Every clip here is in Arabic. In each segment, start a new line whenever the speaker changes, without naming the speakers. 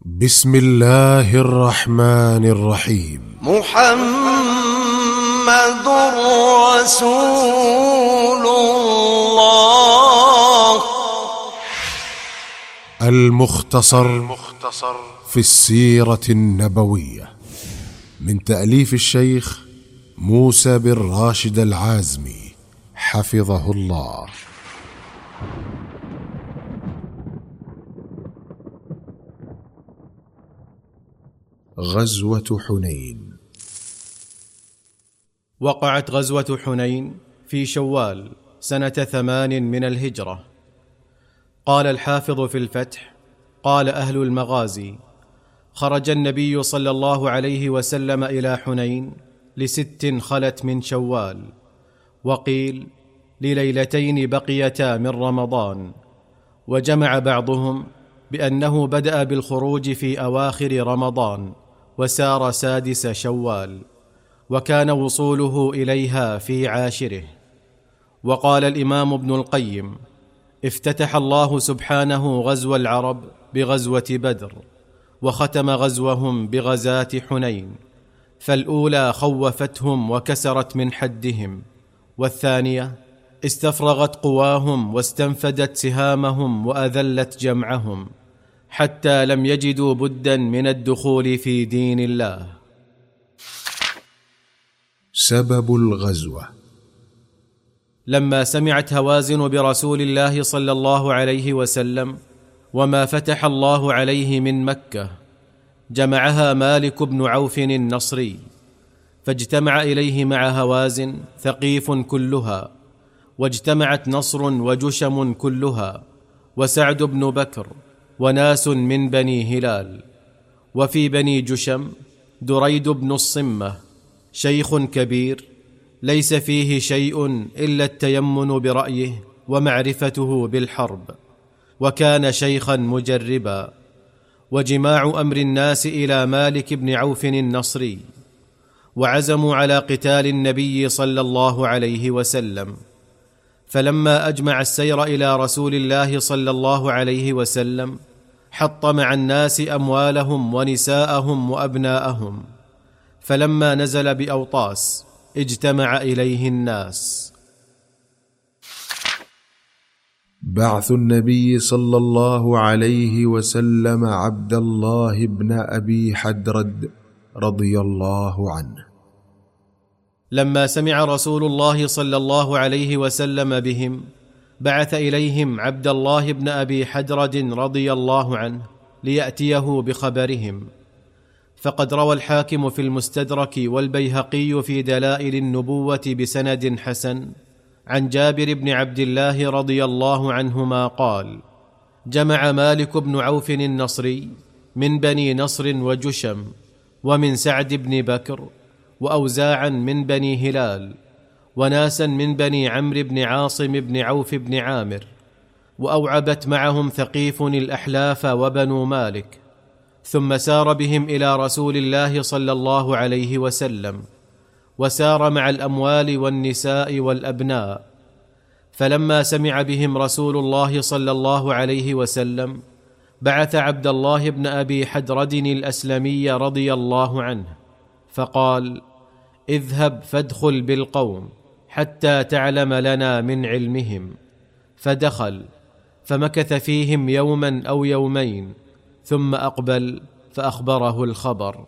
بسم الله الرحمن الرحيم.
محمد رسول الله.
المختصر في السيرة النبوية من تأليف الشيخ موسى بن راشد العازمي حفظه الله. غزوة حنين.
وقعت غزوة حنين في شوال سنة 8 من الهجرة. قال الحافظ في الفتح: قال أهل المغازي: خرج النبي صلى الله عليه وسلم إلى حنين ل6 خلت من شوال، وقيل لليلتين بقيتا من رمضان، وجمع بعضهم بأنه بدأ بالخروج في أواخر رمضان وسار 6 شوال، وكان وصوله إليها في 10. وقال الإمام ابن القيم: افتتح الله سبحانه غزو العرب بغزوة بدر، وختم غزوهم بغزاة حنين، فالأولى خوفتهم وكسرت من حدهم، والثانية استفرغت قواهم واستنفدت سهامهم وأذلت جمعهم، حتى لم يجدوا بدا من الدخول في دين الله.
سبب الغزوة:
لما سمعت هوازن برسول الله صلى الله عليه وسلم وما فتح الله عليه من مكة، جمعها مالك بن عوف النصري، فاجتمع إليه مع هوازن ثقيف كلها، واجتمعت نصر وجشم كلها، وسعد بن بكر، وناس من بني هلال. وفي بني جشم دريد بن الصمة، شيخ كبير ليس فيه شيء إلا التيمن برأيه ومعرفته بالحرب، وكان شيخا مجربا. وجماع أمر الناس إلى مالك بن عوف النصري، وعزموا على قتال النبي صلى الله عليه وسلم. فلما أجمع السير إلى رسول الله صلى الله عليه وسلم، حط مع الناس أموالهم ونساءهم وأبناءهم، فلما نزل بأوطاس اجتمع إليه الناس.
بعث النبي صلى الله عليه وسلم عبد الله بن أبي حدرد رضي الله عنه.
لما سمع رسول الله صلى الله عليه وسلم بهم، بعث إليهم عبد الله بن أبي حدرد رضي الله عنه ليأتيه بخبرهم. فقد روى الحاكم في المستدرك والبيهقي في دلائل النبوة بسند حسن عن جابر بن عبد الله رضي الله عنهما قال: جمع مالك بن عوف النصري من بني نصر وجشم، ومن سعد بن بكر، وأوزاعا من بني هلال، وناسا من بني عمرو بن عاصم بن عوف بن عامر، وأوعبت معهم ثقيف الأحلاف وبنو مالك. ثم سار بهم إلى رسول الله صلى الله عليه وسلم، وسار مع الأموال والنساء والأبناء. فلما سمع بهم رسول الله صلى الله عليه وسلم، بعث عبد الله بن أبي حدرد الأسلمي رضي الله عنه، فقال: اذهب فادخل بالقوم حتى تعلم لنا من علمهم. فدخل فمكث فيهم يوما أو يومين، ثم أقبل فأخبره الخبر.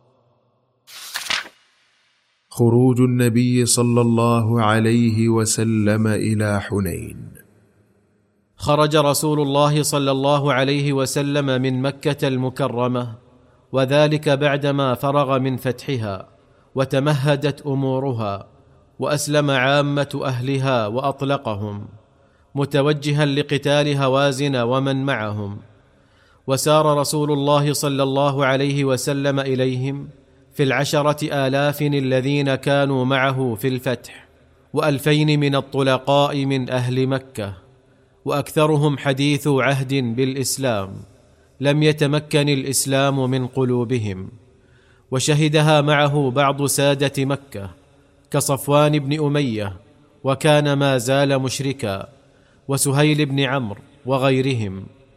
خروج النبي صلى الله عليه وسلم إلى حنين.
خرج رسول الله صلى الله عليه وسلم من مكة المكرمة، وذلك بعدما فرغ من فتحها وتمهدت أمورها، وأسلم عامة أهلها وأطلقهم، متوجها لقتال هوازن ومن معهم. وسار رسول الله صلى الله عليه وسلم إليهم في 10,000 الذين كانوا معه في الفتح، و2000 من الطلقاء من أهل مكة، وأكثرهم حديث عهد بالإسلام، لم يتمكن الإسلام من قلوبهم. وشهدها معه بعض سادة مكة كصفوان بن أمية، وكان ما زال مشركا، وسهيل بن عمرو وغيرهم.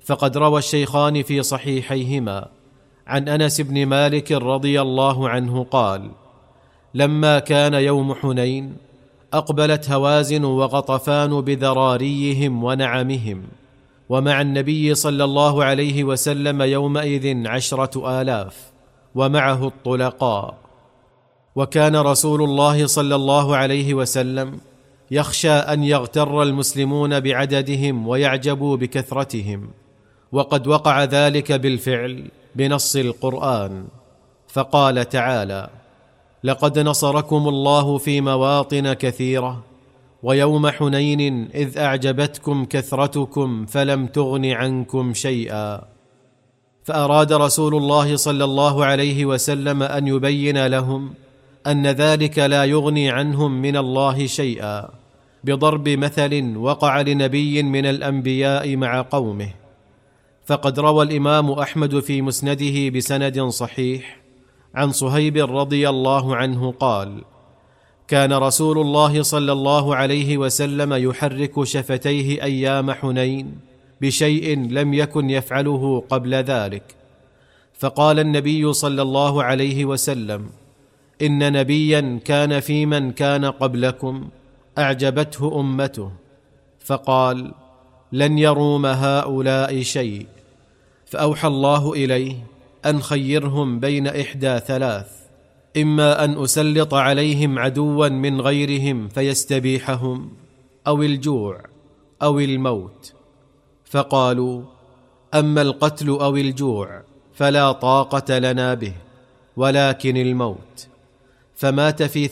فقد روى الشيخان في صحيحيهما عن أنس بن مالك رضي الله عنه قال: لما كان يوم حنين أقبلت هوازن وغطفان بذراريهم ونعمهم، ومع النبي صلى الله عليه وسلم يومئذ 10,000 ومعه الطلقاء. وكان رسول الله صلى الله عليه وسلم يخشى أن يغتر المسلمون بعددهم ويعجبوا بكثرتهم، وقد وقع ذلك بالفعل بنص القرآن، فقال تعالى: لقد نصركم الله في مواطن كثيرة ويوم حنين إذ أعجبتكم كثرتكم فلم تغن عنكم شيئا. فأراد رسول الله صلى الله عليه وسلم أن يبين لهم أن ذلك لا يغني عنهم من الله شيئا، بضرب مثل وقع لنبي من الأنبياء مع قومه. فقد روى الإمام أحمد في مسنده بسند صحيح عن صهيب رضي الله عنه قال: كان رسول الله صلى الله عليه وسلم يحرك شفتيه أيام حنين بشيء لم يكن يفعله قبل ذلك. فقال النبي صلى الله عليه وسلم: إن نبيا كان في من كان قبلكم أعجبته أمته، فقال: لن يروم هؤلاء شيء. فأوحى الله إليه أن خيرهم بين إحدى ثلاث: إما أن أسلط عليهم عدوا من غيرهم فيستبيحهم، أو الجوع، أو الموت. فقالوا: أما القتل أو الجوع فلا طاقة لنا به، ولكن الموت. فمات في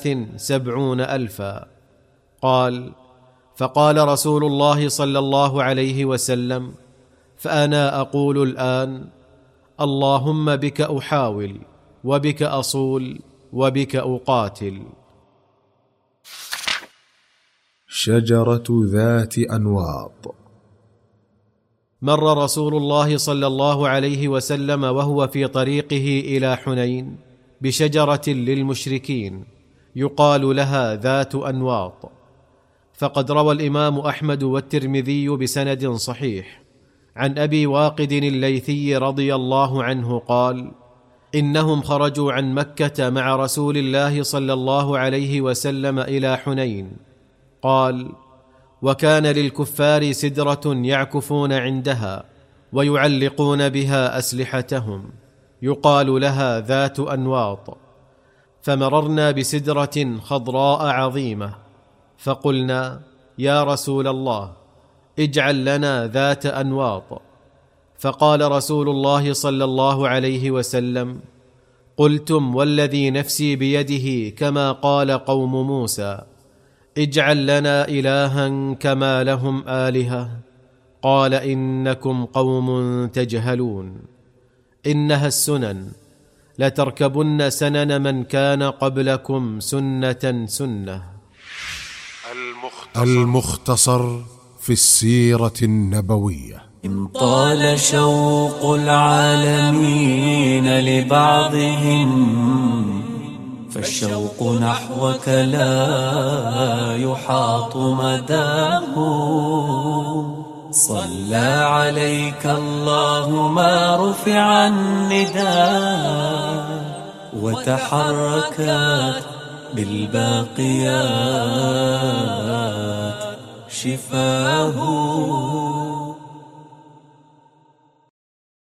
73,000. قال: فقال رسول الله صلى الله عليه وسلم: فأنا أقول الآن: اللهم بك أحاول، وبك أصول، وبك أقاتل.
شجرة ذات أنواط.
مر رسول الله صلى الله عليه وسلم وهو في طريقه إلى حنين بشجرة للمشركين يقال لها ذات أنواط. فقد روى الإمام أحمد والترمذي بسند صحيح عن أبي واقد الليثي رضي الله عنه قال: إنهم خرجوا عن مكة مع رسول الله صلى الله عليه وسلم إلى حنين. قال: وكان للكفار سدرة يعكفون عندها ويعلقون بها أسلحتهم يقال لها ذات أنواط. فمررنا بسدرة خضراء عظيمة، فقلنا: يا رسول الله، اجعل لنا ذات أنواط. فقال رسول الله صلى الله عليه وسلم: قلتم والذي نفسي بيده كما قال قوم موسى: اجعل لنا إلها كما لهم آلهة. قال: إنكم قوم تجهلون. إنها السنن، لتركبن سنن من كان قبلكم سنة سنة.
المختصر في السيرة النبوية.
إن طال شوق العالمين لبعضهم فالشوق نحوك لا يحاط مداه. صلى عليك الله ما رفع النداء، وتحركت بالباقيات شفاه.